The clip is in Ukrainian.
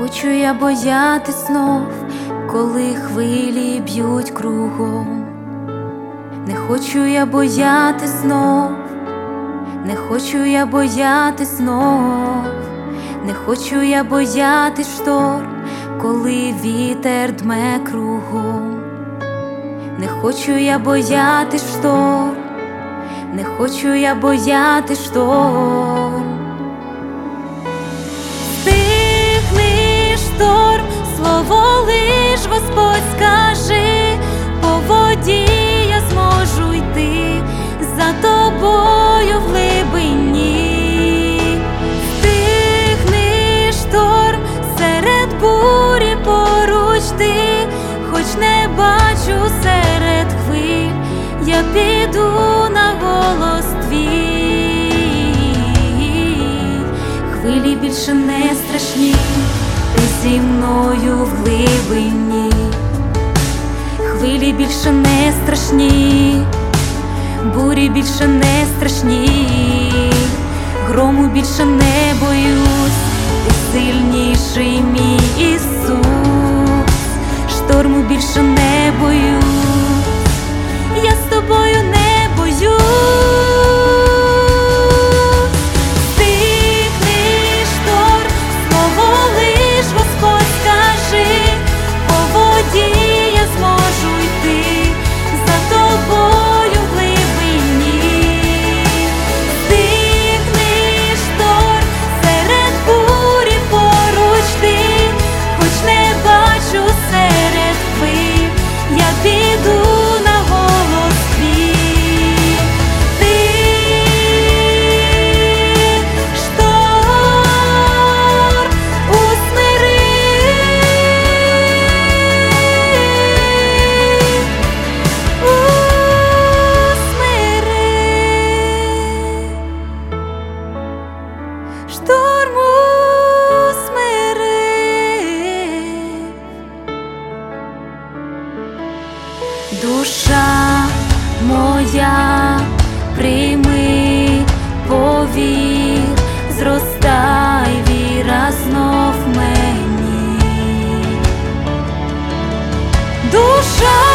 хочу я боятись знов, коли хвилі б'ють кругом. Не хочу я боятись знов, не хочу я боятись знов, не хочу я боятись шторм, коли вітер дме кругом. Не хочу я боятись шторм, не хочу я боятись шторм. Стихни шторм, слово лиш Господь скажи, по воді я зможу йти за тобою в глибині. Стихни шторм, серед бурі поруч ти, хоч не бачу серед хвиль, я піду на голос твій. Хвилі більше не страшні, ти зі мною в глибині. Хвилі більше не страшні, бурі більше не страшні, грому більше не боюсь, ти сильніший мій Ісус. Шторму більше не боюсь, я з тобою не боюсь. Стихни шторм, слово лиш Господь скажи, по воді я зможу йти за тобою в глибині. Стихни шторм, серед бурі поруч ти, хоч не бачу серед хвиль, я піду на голос твій. Ти шторм усмири, шторм усмирив. Душа моя, прийми, повір, зростай віра знов мені. Душа